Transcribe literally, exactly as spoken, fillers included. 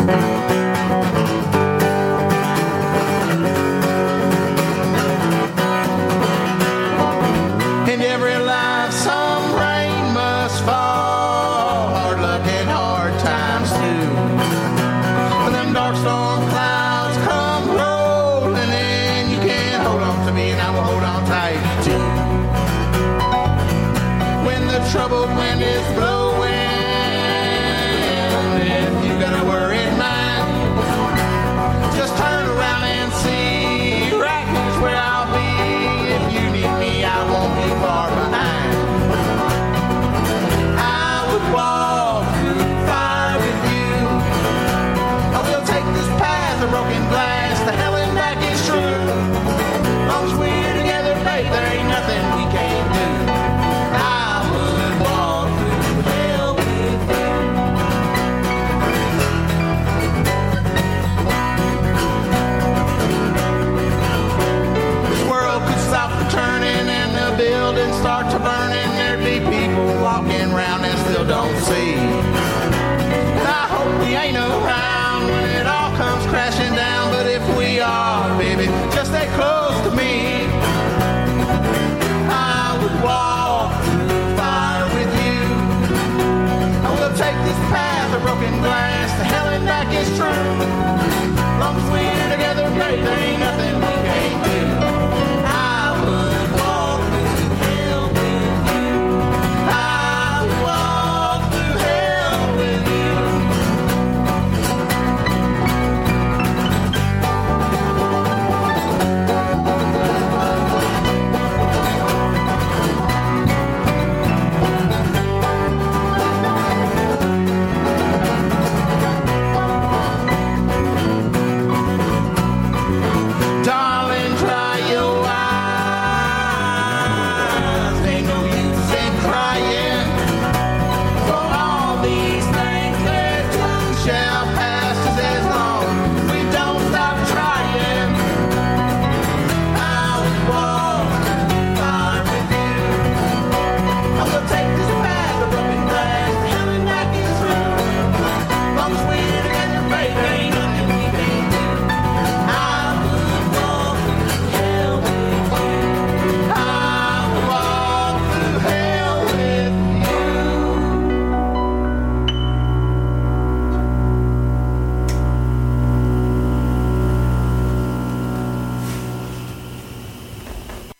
In every life some rain must fall, hard luck and hard times too. When them dark storm clouds come rolling in, you can hold on to me and I will hold on tight too. When the troubled wind is blowing, if you got a worried mind, just turn around and see, right here's where I'll be. If you need me, I won't be far behind. I would walk through fire with you. I will take this path of broken glass. The hell and back is true. As long as we're together, babe, there ain't nothing we can't do. I would walk through hell with you. This world could stop turning and the buildings start to burning. There'd be people walking around and still don't see. And I hope we ain't around when it all comes crashing down. But if we are, baby, just stay close to me. I would walk through fire with you. I will take this path of broken glass. The hell and back is true. As long as we're together, baby, there ain't nothing